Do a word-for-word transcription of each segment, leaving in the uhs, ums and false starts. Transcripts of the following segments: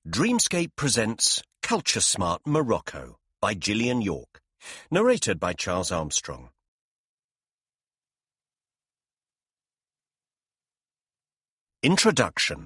Dreamscape presents Culture Smart Morocco by Gillian York, narrated by Charles Armstrong. Introduction.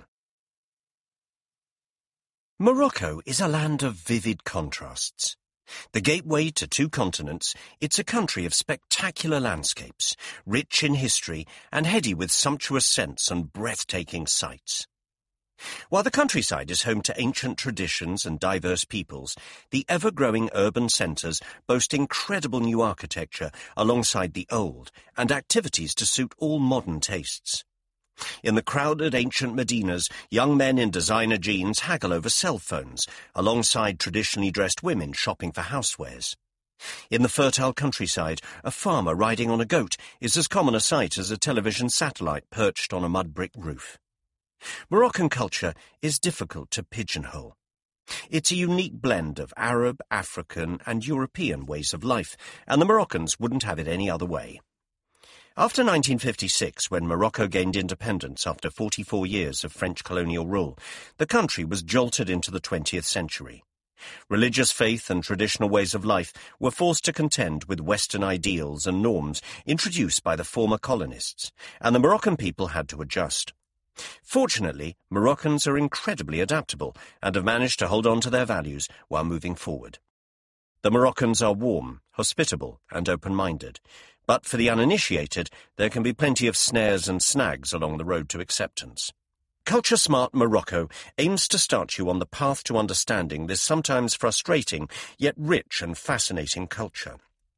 Morocco is a land of vivid contrasts. The gateway to two continents, it's a country of spectacular landscapes, rich in history and heady with sumptuous scents and breathtaking sights. While the countryside is home to ancient traditions and diverse peoples, the ever-growing urban centres boast incredible new architecture alongside the old and activities to suit all modern tastes. In the crowded ancient Medinas, young men in designer jeans haggle over cell phones, alongside traditionally dressed women shopping for housewares. In the fertile countryside, a farmer riding on a goat is as common a sight as a television satellite perched on a mud-brick roof. Moroccan culture is difficult to pigeonhole. It's a unique blend of Arab, African and European ways of life, and the Moroccans wouldn't have it any other way. After nineteen fifty-six, when Morocco gained independence after forty-four years of French colonial rule, the country was jolted into the twentieth century. Religious faith and traditional ways of life were forced to contend with Western ideals and norms introduced by the former colonists, and the Moroccan people had to adjust. Fortunately, Moroccans are incredibly adaptable and have managed to hold on to their values while moving forward. The Moroccans are warm, hospitable and open-minded, but for the uninitiated, there can be plenty of snares and snags along the road to acceptance. Culture Smart Morocco aims to start you on the path to understanding this sometimes frustrating, yet rich and fascinating culture.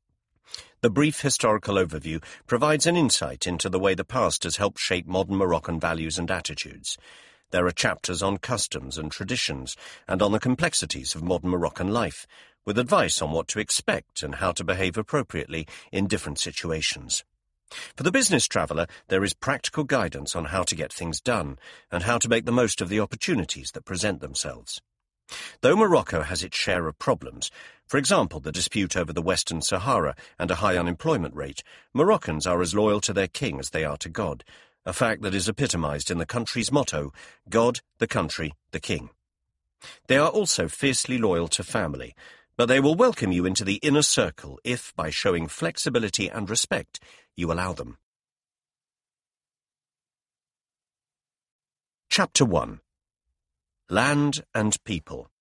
The brief historical overview provides an insight into the way the past has helped shape modern Moroccan values and attitudes. There are chapters on customs and traditions and on the complexities of modern Moroccan life, with advice on what to expect and how to behave appropriately in different situations. For the business traveller, there is practical guidance on how to get things done and how to make the most of the opportunities that present themselves. Though Morocco has its share of problems, for example the dispute over the Western Sahara and a high unemployment rate, Moroccans are as loyal to their king as they are to God, a fact that is epitomised in the country's motto, God, the country, the king. They are also fiercely loyal to family, but they will welcome you into the inner circle if, by showing flexibility and respect, you allow them. Chapter one. Land and People.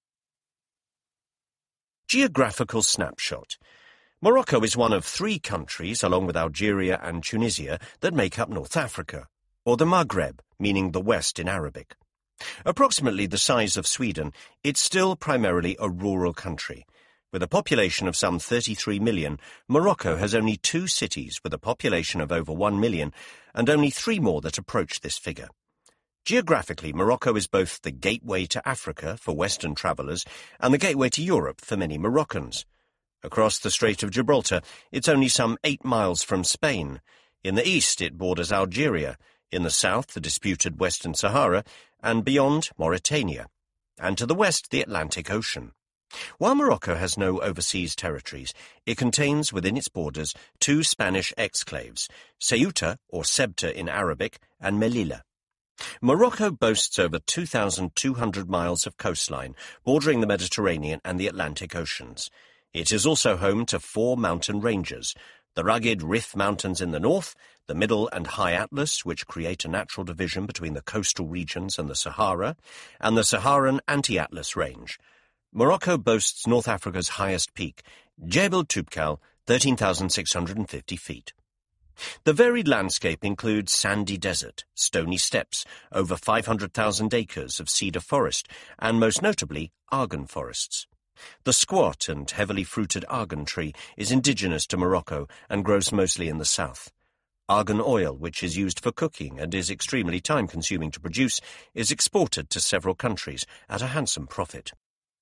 Geographical snapshot. Morocco is one of three countries, along with Algeria and Tunisia, that make up North Africa, or the Maghreb, meaning the West in Arabic. Approximately the size of Sweden, it's still primarily a rural country. With a population of some thirty-three million, Morocco has only two cities with a population of over one million, and only three more that approach this figure. Geographically, Morocco is both the gateway to Africa for Western travellers and the gateway to Europe for many Moroccans. Across the Strait of Gibraltar, it's only some eight miles from Spain. In the east, it borders Algeria. In the south, the disputed Western Sahara, and beyond, Mauritania. And to the west, the Atlantic Ocean. While Morocco has no overseas territories, it contains within its borders two Spanish exclaves, Ceuta, or Ceuta in Arabic, and Melilla. Morocco boasts over two thousand two hundred miles of coastline, bordering the Mediterranean and the Atlantic Oceans. It is also home to four mountain ranges, the rugged Rif Mountains in the north, the Middle and High Atlas, which create a natural division between the coastal regions and the Sahara, and the Saharan Anti-Atlas Range. Morocco boasts North Africa's highest peak, Jebel Toubkal, thirteen thousand six hundred fifty feet. The varied landscape includes sandy desert, stony steppes, over five hundred thousand acres of cedar forest, and most notably, argan forests. The squat and heavily fruited argan tree is indigenous to Morocco and grows mostly in the south. Argan oil, which is used for cooking and is extremely time-consuming to produce, is exported to several countries at a handsome profit.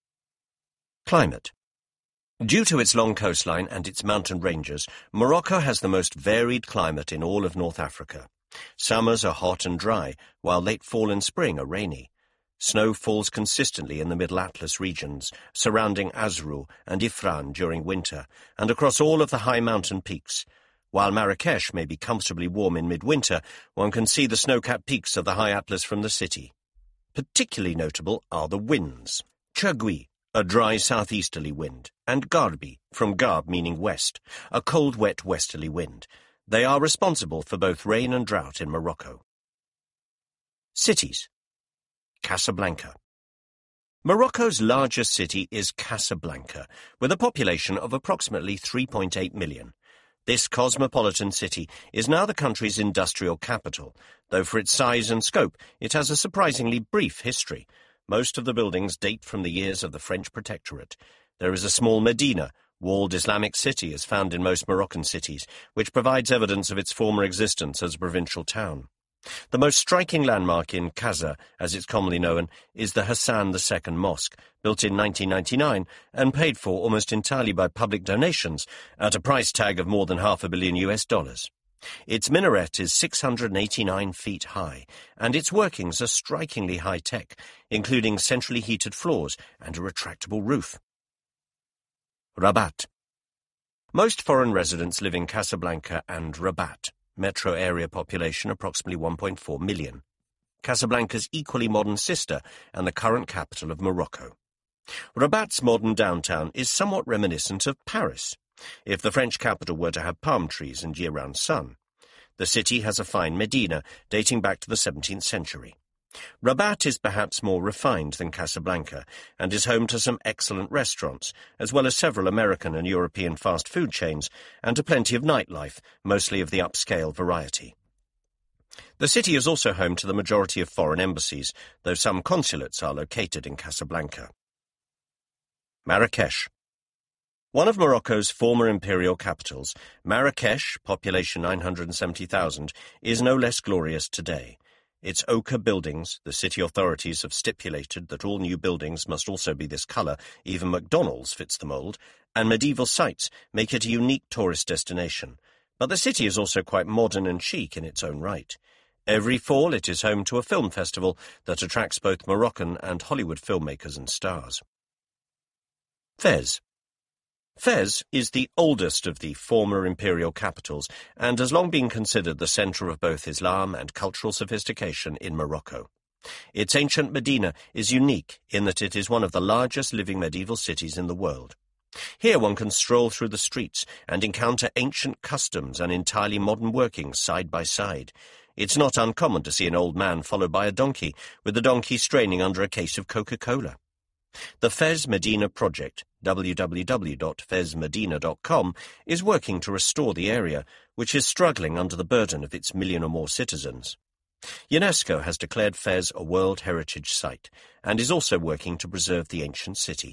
Climate. Due to its long coastline and its mountain ranges, Morocco has the most varied climate in all of North Africa. Summers are hot and dry, while late fall and spring are rainy. Snow falls consistently in the Middle Atlas regions, surrounding Azrou and Ifrane during winter, and across all of the high mountain peaks. While Marrakesh may be comfortably warm in midwinter, one can see the snow-capped peaks of the High Atlas from the city. Particularly notable are the winds. Chagui, a dry southeasterly wind, and Garbi, from Garb meaning west, a cold, wet westerly wind. They are responsible for both rain and drought in Morocco. Cities. Casablanca. Morocco's largest city is Casablanca, with a population of approximately three point eight million. This cosmopolitan city is now the country's industrial capital, though for its size and scope it has a surprisingly brief history. Most of the buildings date from the years of the French protectorate. There is a small Medina, walled Islamic city as found in most Moroccan cities, which provides evidence of its former existence as a provincial town. The most striking landmark in Casa, as it's commonly known, is the Hassan the Second Mosque, built in nineteen ninety-nine and paid for almost entirely by public donations at a price tag of more than half a billion U S dollars. Its minaret is six hundred eighty-nine feet high, and its workings are strikingly high-tech, including centrally heated floors and a retractable roof. Rabat. Most foreign residents live in Casablanca and Rabat. Metro area population approximately one point four million. Casablanca's equally modern sister and the current capital of Morocco. Rabat's modern downtown is somewhat reminiscent of Paris, if the French capital were to have palm trees and year-round sun. The city has a fine Medina dating back to the seventeenth century. Rabat is perhaps more refined than Casablanca and is home to some excellent restaurants, as well as several American and European fast food chains, and to plenty of nightlife, mostly of the upscale variety. The city is also home to the majority of foreign embassies, though some consulates are located in Casablanca. Marrakesh. One of Morocco's former imperial capitals, Marrakesh, population nine hundred seventy thousand, is no less glorious today. Its ochre buildings, the city authorities have stipulated that all new buildings must also be this colour, even McDonald's fits the mould, and medieval sites make it a unique tourist destination. But the city is also quite modern and chic in its own right. Every fall it is home to a film festival that attracts both Moroccan and Hollywood filmmakers and stars. Fez. Fez is the oldest of the former imperial capitals and has long been considered the centre of both Islam and cultural sophistication in Morocco. Its ancient Medina is unique in that it is one of the largest living medieval cities in the world. Here one can stroll through the streets and encounter ancient customs and entirely modern workings side by side. It's not uncommon to see an old man followed by a donkey, with the donkey straining under a case of Coca-Cola. The Fez Medina Project, w w w dot fez medina dot com, is working to restore the area, which is struggling under the burden of its million or more citizens. UNESCO has declared Fez a World Heritage Site and is also working to preserve the ancient city.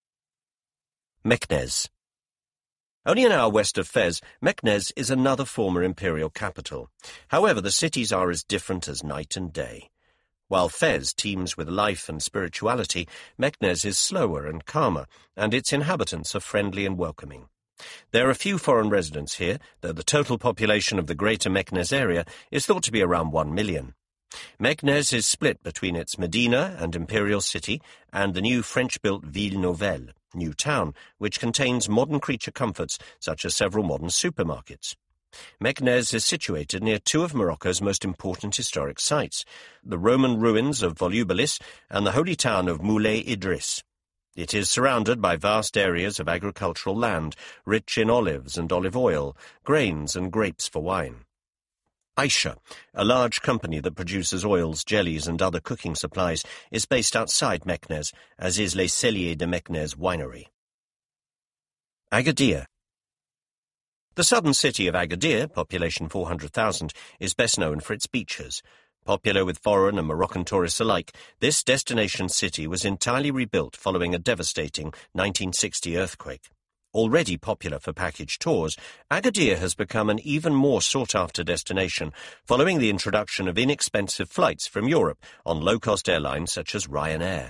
Meknès. Only an hour west of Fez, Meknès is another former imperial capital. However, the cities are as different as night and day. While Fez teems with life and spirituality, Meknès is slower and calmer, and its inhabitants are friendly and welcoming. There are few foreign residents here, though the total population of the greater Meknès area is thought to be around one million. Meknès is split between its Medina and imperial city and the new French-built Ville Nouvelle, new town, which contains modern creature comforts such as several modern supermarkets. Meknès is situated near two of Morocco's most important historic sites, the Roman ruins of Volubilis and the holy town of Moulay Idris. It is surrounded by vast areas of agricultural land, rich in olives and olive oil, grains and grapes for wine. Aisha, a large company that produces oils, jellies and other cooking supplies, is based outside Meknès, as is Les Celliers de Meknès winery. Agadir. The southern city of Agadir, population four hundred thousand, is best known for its beaches. Popular with foreign and Moroccan tourists alike, this destination city was entirely rebuilt following a devastating nineteen sixty earthquake. Already popular for package tours, Agadir has become an even more sought-after destination following the introduction of inexpensive flights from Europe on low-cost airlines such as Ryanair.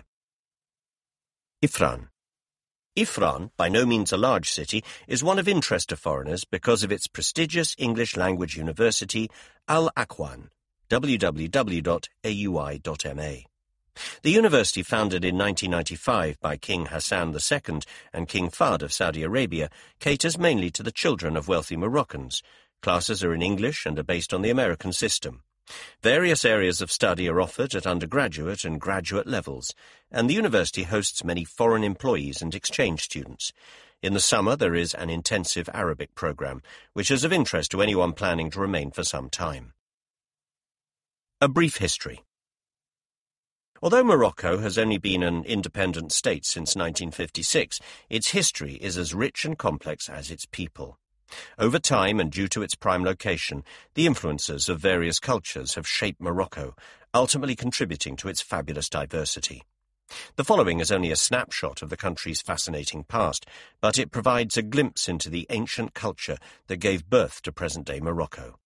Ifrane. Ifrane, by no means a large city, is one of interest to foreigners because of its prestigious English-language university, Al-Aqwan, w w w dot a u i dot m a. The university, founded in nineteen ninety-five by King Hassan the Second and King Fahd of Saudi Arabia, caters mainly to the children of wealthy Moroccans. Classes are in English and are based on the American system. Various areas of study are offered at undergraduate and graduate levels, and the university hosts many foreign employees and exchange students. In the summer, there is an intensive Arabic program, which is of interest to anyone planning to remain for some time. A brief history. Although Morocco has only been an independent state since nineteen fifty-six, its history is as rich and complex as its people. Over time, and due to its prime location, the influences of various cultures have shaped Morocco, ultimately contributing to its fabulous diversity. The following is only a snapshot of the country's fascinating past, but it provides a glimpse into the ancient culture that gave birth to present-day Morocco.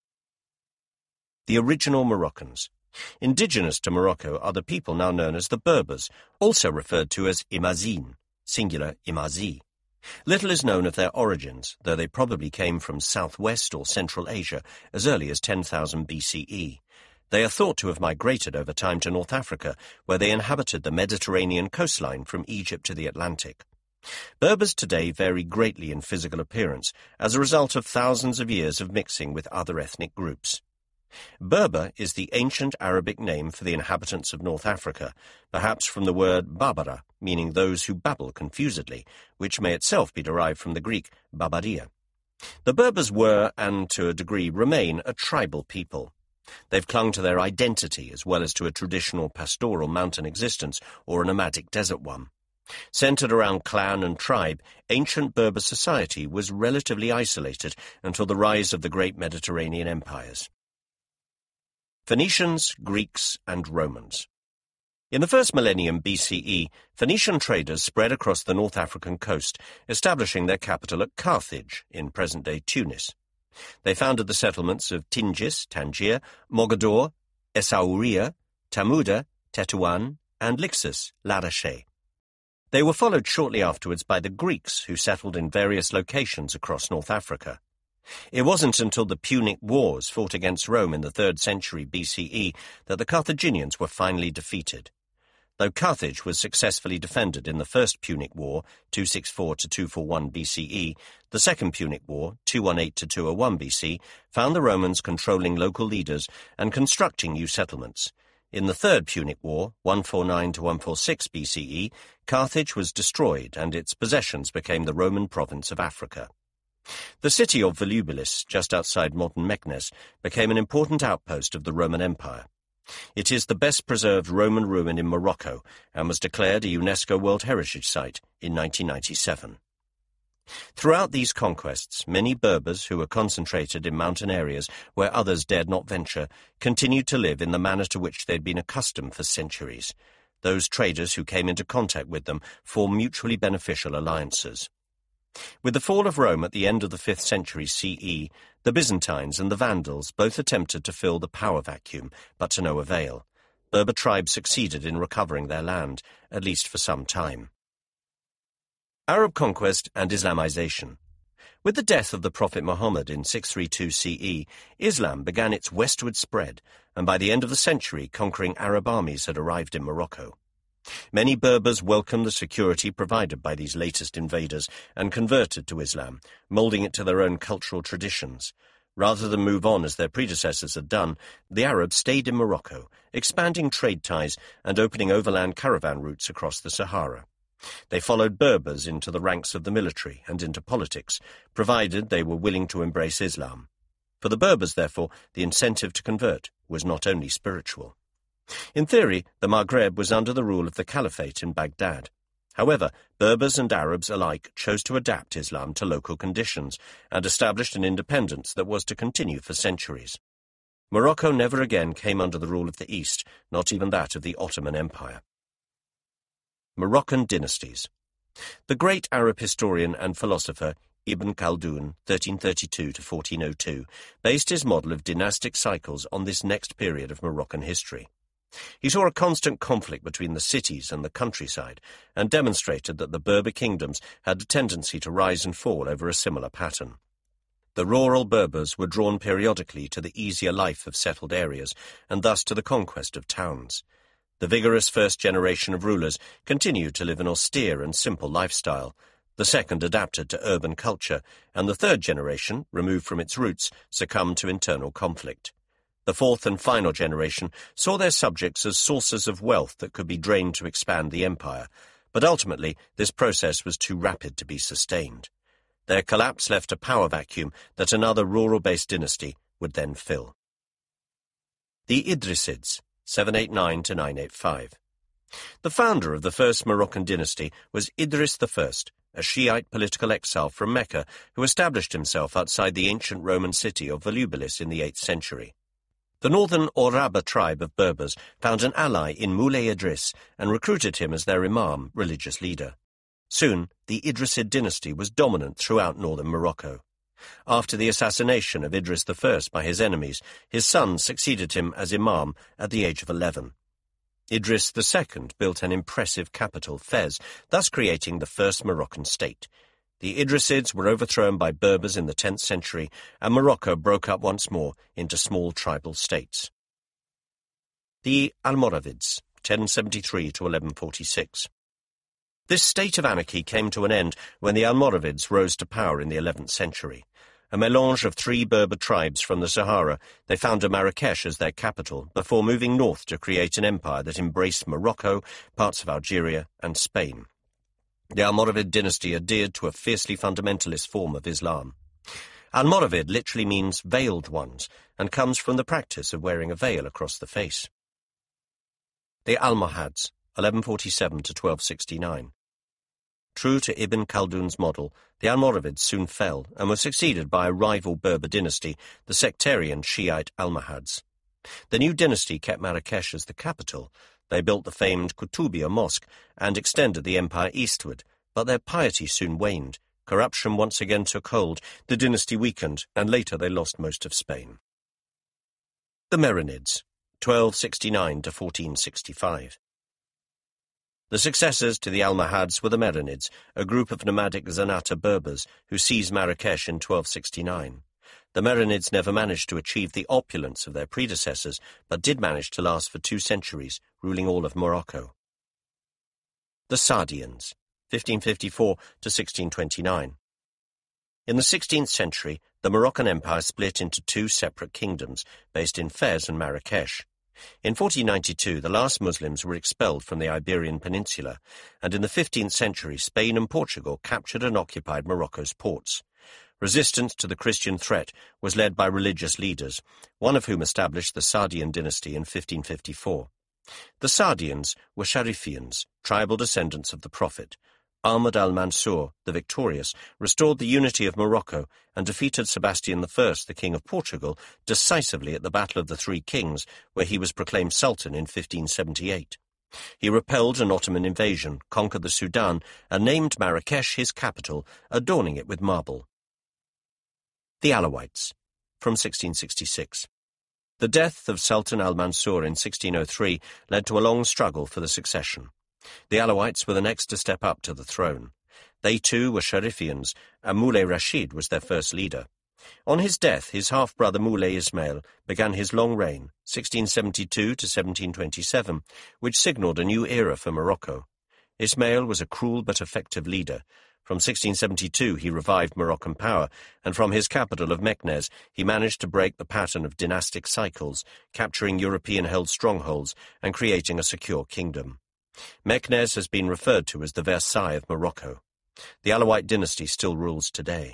The original Moroccans. Indigenous to Morocco are the people now known as the Berbers, also referred to as Imazigh, singular Imazi. Little is known of their origins, though they probably came from southwest or Central Asia as early as ten thousand B C E. They are thought to have migrated over time to North Africa, where they inhabited the Mediterranean coastline from Egypt to the Atlantic. Berbers today vary greatly in physical appearance as a result of thousands of years of mixing with other ethnic groups. Berber is the ancient Arabic name for the inhabitants of North Africa, perhaps from the word barbara, meaning those who babble confusedly, which may itself be derived from the Greek barbaria. The Berbers were, and to a degree remain, a tribal people. They've clung to their identity as well as to a traditional pastoral mountain existence or a nomadic desert one. Centered around clan and tribe, ancient Berber society was relatively isolated until the rise of the great Mediterranean empires. Phoenicians, Greeks, and Romans. In the first millennium B C E, Phoenician traders spread across the North African coast, establishing their capital at Carthage, in present-day Tunis. They founded the settlements of Tingis, Tangier, Mogador, Essaouira, Tamuda, Tetuan, and Lixus, Larache. They were followed shortly afterwards by the Greeks, who settled in various locations across North Africa. It wasn't until the Punic Wars fought against Rome in the third century B C E that the Carthaginians were finally defeated. Though Carthage was successfully defended in the First Punic War, two sixty-four to two forty-one B C E, the Second Punic War, two eighteen to two oh one B C, found the Romans controlling local leaders and constructing new settlements. In the Third Punic War, one forty-nine to one forty-six B C E, Carthage was destroyed and its possessions became the Roman province of Africa. The city of Volubilis, just outside modern Meknes, became an important outpost of the Roman Empire. It is the best-preserved Roman ruin in Morocco and was declared a UNESCO World Heritage Site in nineteen ninety-seven. Throughout these conquests, many Berbers who were concentrated in mountain areas where others dared not venture continued to live in the manner to which they had been accustomed for centuries. Those traders who came into contact with them formed mutually beneficial alliances. With the fall of Rome at the end of the fifth century C E, the Byzantines and the Vandals both attempted to fill the power vacuum, but to no avail. Berber tribes succeeded in recovering their land, at least for some time. Arab conquest and Islamization. With the death of the Prophet Muhammad in six thirty-two C E, Islam began its westward spread, and by the end of the century, conquering Arab armies had arrived in Morocco. Many Berbers welcomed the security provided by these latest invaders and converted to Islam, molding it to their own cultural traditions. Rather than move on as their predecessors had done, the Arabs stayed in Morocco, expanding trade ties and opening overland caravan routes across the Sahara. They followed Berbers into the ranks of the military and into politics, provided they were willing to embrace Islam. For the Berbers, therefore, the incentive to convert was not only spiritual. In theory, the Maghreb was under the rule of the Caliphate in Baghdad. However, Berbers and Arabs alike chose to adapt Islam to local conditions and established an independence that was to continue for centuries. Morocco never again came under the rule of the East, not even that of the Ottoman Empire. Moroccan dynasties. The great Arab historian and philosopher Ibn Khaldun, thirteen thirty-two to fourteen oh two, based his model of dynastic cycles on this next period of Moroccan history. He saw a constant conflict between the cities and the countryside and demonstrated that the Berber kingdoms had a tendency to rise and fall over a similar pattern. The rural Berbers were drawn periodically to the easier life of settled areas and thus to the conquest of towns. The vigorous first generation of rulers continued to live an austere and simple lifestyle. The second adapted to urban culture, and the third generation, removed from its roots, succumbed to internal conflict. The fourth and final generation saw their subjects as sources of wealth that could be drained to expand the empire, but ultimately this process was too rapid to be sustained. Their collapse left a power vacuum that another rural-based dynasty would then fill. The Idrisids, seven eighty-nine to nine eighty-five. The founder of the first Moroccan dynasty was Idris the First, a Shiite political exile from Mecca who established himself outside the ancient Roman city of Volubilis in the eighth century. The northern Oraba tribe of Berbers found an ally in Moulay Idris and recruited him as their imam, religious leader. Soon, the Idrisid dynasty was dominant throughout northern Morocco. After the assassination of Idris the First by his enemies, his son succeeded him as imam at the age of eleven. Idris the Second built an impressive capital, Fez, thus creating the first Moroccan state. The Idrisids were overthrown by Berbers in the tenth century, and Morocco broke up once more into small tribal states. The Almoravids, ten seventy-three to eleven forty-six. This state of anarchy came to an end when the Almoravids rose to power in the eleventh century. A melange of three Berber tribes from the Sahara, they founded Marrakesh as their capital before moving north to create an empire that embraced Morocco, parts of Algeria, and Spain. The Almoravid dynasty adhered to a fiercely fundamentalist form of Islam. Almoravid literally means veiled ones and comes from the practice of wearing a veil across the face. The Almohads, eleven forty-seven to twelve sixty-nine. True to Ibn Khaldun's model, the Almoravids soon fell and were succeeded by a rival Berber dynasty, the sectarian Shiite Almohads. The new dynasty kept Marrakesh as the capital. They built the famed Kutubiyya Mosque and extended the empire eastward, but their piety soon waned. Corruption once again took hold, the dynasty weakened, and later they lost most of Spain. The Merinids, twelve sixty-nine to fourteen sixty-five. The successors to the Almohads were the Merinids, a group of nomadic Zenata Berbers who seized Marrakesh in twelve sixty-nine. The Merinids never managed to achieve the opulence of their predecessors, but did manage to last for two centuries, ruling all of Morocco. The Sardians, fifteen fifty-four to sixteen twenty-nine. In the sixteenth century, the Moroccan Empire split into two separate kingdoms, based in Fez and Marrakesh. In fourteen ninety-two, the last Muslims were expelled from the Iberian Peninsula, and in the fifteenth century, Spain and Portugal captured and occupied Morocco's ports. Resistance to the Christian threat was led by religious leaders, one of whom established the Sardian dynasty in fifteen fifty-four. The Sardians were Sharifians, tribal descendants of the Prophet. Ahmad al-Mansur, the victorious, restored the unity of Morocco and defeated Sebastian the First, the King of Portugal, decisively at the Battle of the Three Kings, where he was proclaimed Sultan in fifteen seventy-eight. He repelled an Ottoman invasion, conquered the Sudan, and named Marrakesh his capital, adorning it with marble. The Alawites, from sixteen sixty-six. The death of Sultan al-Mansur in sixteen oh three led to a long struggle for the succession. The Alawites were the next to step up to the throne. They too were Sharifians, and Moulay Rashid was their first leader. On his death, his half-brother Moulay Ismail began his long reign, sixteen seventy-two to seventeen twenty-seven, which signalled a new era for Morocco. Ismail was a cruel but effective leader. From sixteen seventy-two he revived Moroccan power, and from his capital of Meknes he managed to break the pattern of dynastic cycles, capturing European-held strongholds and creating a secure kingdom. Meknes has been referred to as the Versailles of Morocco. The Alawite dynasty still rules today.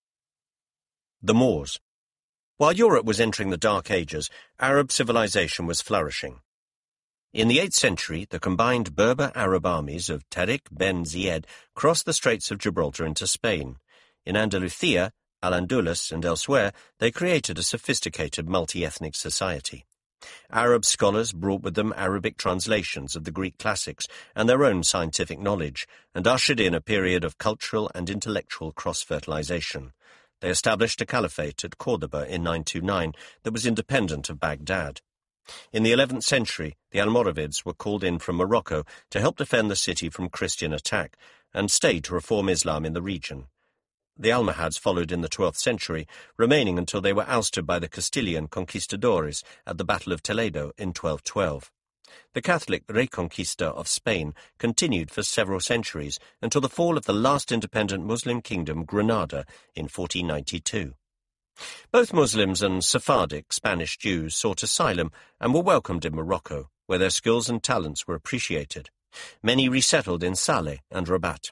The Moors. While Europe was entering the Dark Ages, Arab civilization was flourishing. In the eighth century, the combined Berber-Arab armies of Tariq ben Ziyad crossed the Straits of Gibraltar into Spain. In Andalusia, Al-Andalus, and elsewhere, they created a sophisticated multi-ethnic society. Arab scholars brought with them Arabic translations of the Greek classics and their own scientific knowledge, and ushered in a period of cultural and intellectual cross-fertilization. They established a caliphate at Córdoba in nine twenty-nine that was independent of Baghdad. In the eleventh century, the Almoravids were called in from Morocco to help defend the city from Christian attack, and stayed to reform Islam in the region. The Almohads followed in the twelfth century, remaining until they were ousted by the Castilian conquistadores at the Battle of Toledo in twelve twelve. The Catholic Reconquista of Spain continued for several centuries until the fall of the last independent Muslim kingdom, Granada, in fourteen ninety-two. Both Muslims and Sephardic Spanish Jews sought asylum and were welcomed in Morocco, where their skills and talents were appreciated. Many resettled in Saleh and Rabat.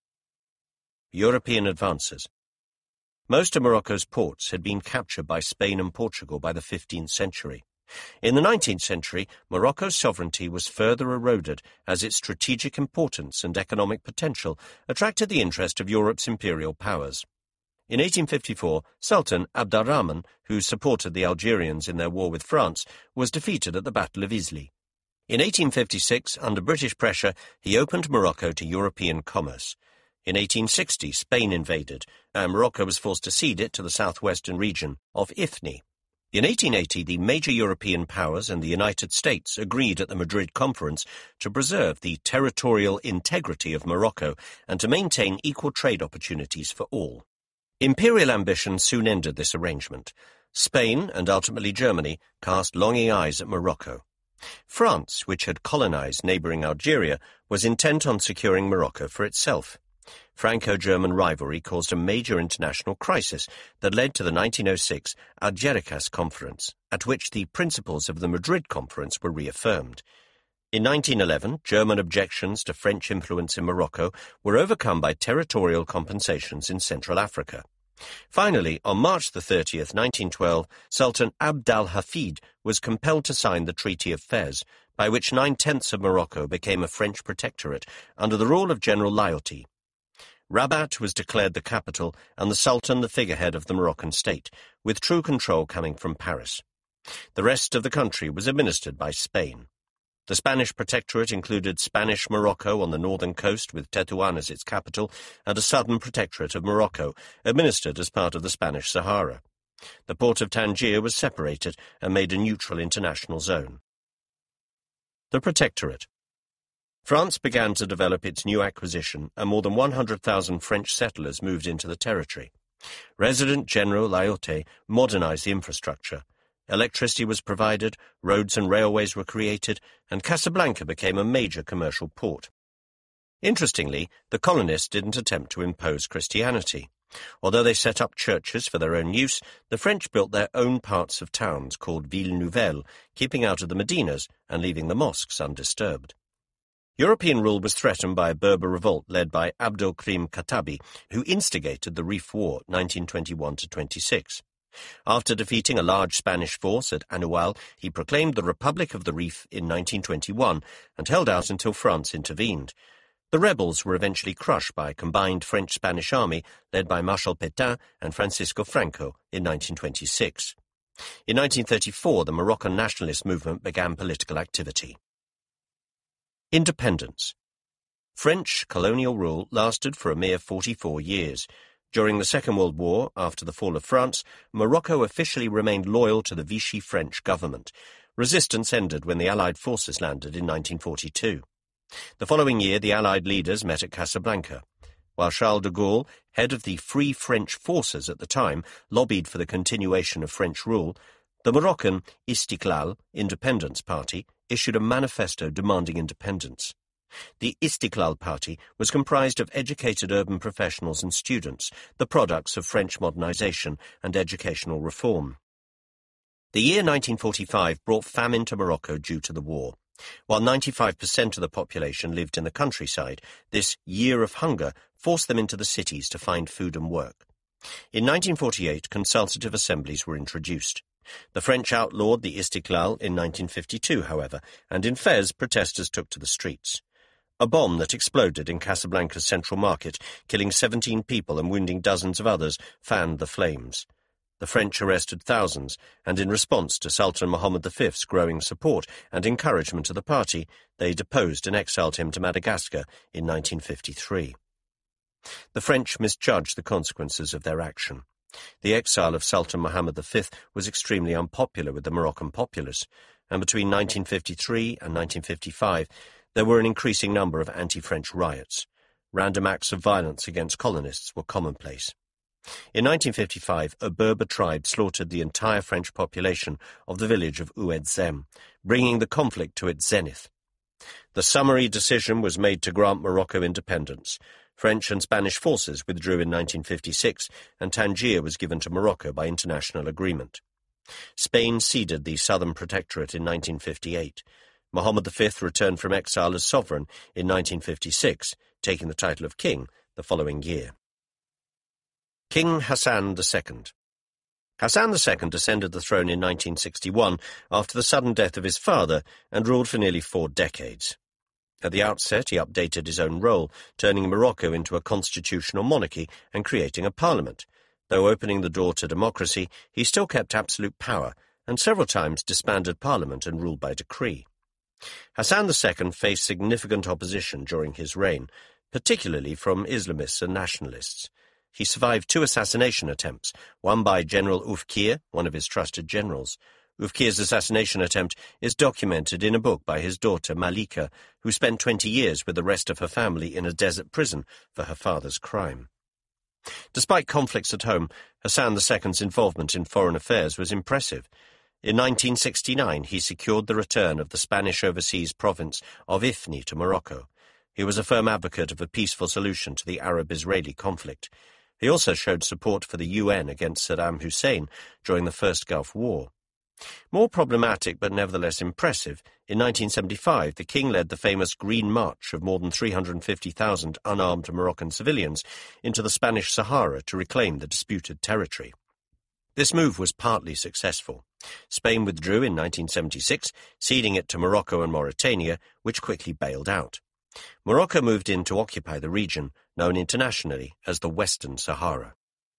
European advances. Most of Morocco's ports had been captured by Spain and Portugal by the fifteenth century. In the nineteenth century, Morocco's sovereignty was further eroded as its strategic importance and economic potential attracted the interest of Europe's imperial powers. In eighteen fifty-four, Sultan Abd al-Rahman, who supported the Algerians in their war with France, was defeated at the Battle of Isly. In eighteen fifty-six, under British pressure, he opened Morocco to European commerce. In eighteen sixty, Spain invaded, and Morocco was forced to cede it to the southwestern region of Ifni. In eighteen eighty, the major European powers and the United States agreed at the Madrid Conference to preserve the territorial integrity of Morocco and to maintain equal trade opportunities for all. Imperial ambition soon ended this arrangement. Spain, and ultimately Germany, cast longing eyes at Morocco. France, which had colonized neighboring Algeria, was intent on securing Morocco for itself. Franco-German rivalry caused a major international crisis that led to the nineteen oh six Algeciras Conference, at which the principles of the Madrid Conference were reaffirmed. In nineteen eleven, German objections to French influence in Morocco were overcome by territorial compensations in Central Africa. Finally, on March the thirtieth, nineteen twelve, Sultan Abd al-Hafid was compelled to sign the Treaty of Fez, by which nine-tenths of Morocco became a French protectorate under the rule of General Lyautey. Rabat was declared the capital and the Sultan the figurehead of the Moroccan state, with true control coming from Paris. The rest of the country was administered by Spain. The Spanish protectorate included Spanish Morocco on the northern coast with Tetuan as its capital, and a southern protectorate of Morocco, administered as part of the Spanish Sahara. The port of Tangier was separated and made a neutral international zone. The Protectorate. France began to develop its new acquisition, and more than one hundred thousand French settlers moved into the territory. Resident General Lyautey modernized the infrastructure. Electricity was provided, roads and railways were created, and Casablanca became a major commercial port. Interestingly, the colonists didn't attempt to impose Christianity. Although they set up churches for their own use, the French built their own parts of towns called Villes Nouvelles, keeping out of the Medinas and leaving the mosques undisturbed. European rule was threatened by a Berber revolt led by Abdelkrim Khattabi, who instigated the Rif War, nineteen twenty-one to twenty-six. After defeating a large Spanish force at Anoual, he proclaimed the Republic of the Rif in nineteen twenty-one and held out until France intervened. The rebels were eventually crushed by a combined French-Spanish army led by Marshal Pétain and Francisco Franco in nineteen twenty-six. In nineteen thirty-four, the Moroccan nationalist movement began political activity. Independence. French colonial rule lasted for a mere forty-four years. During the Second World War, after the fall of France, Morocco officially remained loyal to the Vichy French government. Resistance ended when the Allied forces landed in nineteen forty-two. The following year, the Allied leaders met at Casablanca. While Charles de Gaulle, head of the Free French Forces at the time, lobbied for the continuation of French rule, the Moroccan Istiklal Independence Party issued a manifesto demanding independence. The Istiklal Party was comprised of educated urban professionals and students, the products of French modernization and educational reform. The year nineteen forty-five brought famine to Morocco due to the war. While ninety-five percent of the population lived in the countryside, this year of hunger forced them into the cities to find food and work. In nineteen forty-eight, consultative assemblies were introduced. The French outlawed the Istiklal in nineteen fifty-two, however, and in Fez protesters took to the streets. A bomb that exploded in Casablanca's central market, killing seventeen people and wounding dozens of others, fanned the flames. The French arrested thousands, and in response to Sultan Mohammed the Fifth's growing support and encouragement of the party, they deposed and exiled him to Madagascar in nineteen fifty-three. The French misjudged the consequences of their action. The exile of Sultan Mohammed the Fifth was extremely unpopular with the Moroccan populace, and between nineteen fifty-three and nineteen fifty-five there were an increasing number of anti-French riots. Random acts of violence against colonists were commonplace. In nineteen fifty-five, a Berber tribe slaughtered the entire French population of the village of Oued Zem, bringing the conflict to its zenith. The summary decision was made to grant Morocco independence. French and Spanish forces withdrew in nineteen fifty-six, and Tangier was given to Morocco by international agreement. Spain ceded the southern protectorate in nineteen fifty-eight. Mohammed the Fifth returned from exile as sovereign in nineteen fifty-six, taking the title of king the following year. King Hassan the Second. Hassan the Second ascended the throne in nineteen sixty-one after the sudden death of his father and ruled for nearly four decades. At the outset, he updated his own role, turning Morocco into a constitutional monarchy and creating a parliament. Though opening the door to democracy, he still kept absolute power and several times disbanded parliament and ruled by decree. Hassan the Second faced significant opposition during his reign, particularly from Islamists and nationalists. He survived two assassination attempts, one by General Oufkir, one of his trusted generals. Oufkir's assassination attempt is documented in a book by his daughter Malika, who spent twenty years with the rest of her family in a desert prison for her father's crime. Despite conflicts at home, Hassan the Second's involvement in foreign affairs was impressive. In nineteen sixty-nine, he secured the return of the Spanish overseas province of Ifni to Morocco. He was a firm advocate of a peaceful solution to the Arab-Israeli conflict. He also showed support for the U N against Saddam Hussein during the First Gulf War. More problematic but nevertheless impressive, in nineteen seventy-five the king led the famous Green March of more than three hundred fifty thousand unarmed Moroccan civilians into the Spanish Sahara to reclaim the disputed territory. This move was partly successful. Spain withdrew in nineteen seventy-six, ceding it to Morocco and Mauritania, which quickly bailed out. Morocco moved in to occupy the region, known internationally as the Western Sahara.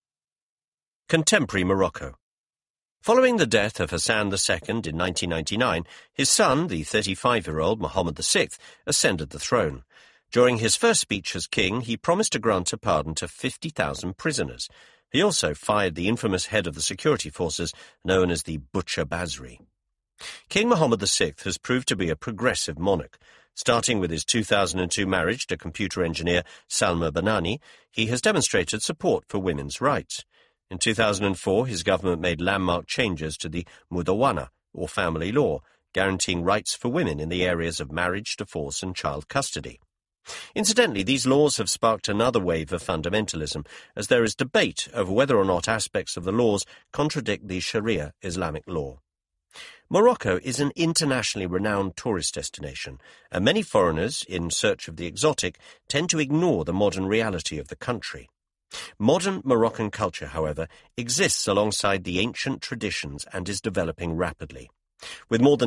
Contemporary Morocco. Following the death of Hassan the Second in nineteen ninety-nine, his son, the thirty-five-year-old Mohammed the Sixth, ascended the throne. During his first speech as king, he promised to grant a pardon to fifty thousand prisoners. He also fired the infamous head of the security forces, known as the Butcher Basri. King Mohammed the Sixth has proved to be a progressive monarch. Starting with his two thousand two marriage to computer engineer Salma Banani, he has demonstrated support for women's rights. In two thousand four, his government made landmark changes to the Mudawana, or family law, guaranteeing rights for women in the areas of marriage, divorce, and child custody. Incidentally, these laws have sparked another wave of fundamentalism, as there is debate over whether or not aspects of the laws contradict the Sharia Islamic law. Morocco is an internationally renowned tourist destination, and many foreigners, in search of the exotic, tend to ignore the modern reality of the country. Modern Moroccan culture, however, exists alongside the ancient traditions and is developing rapidly. With more than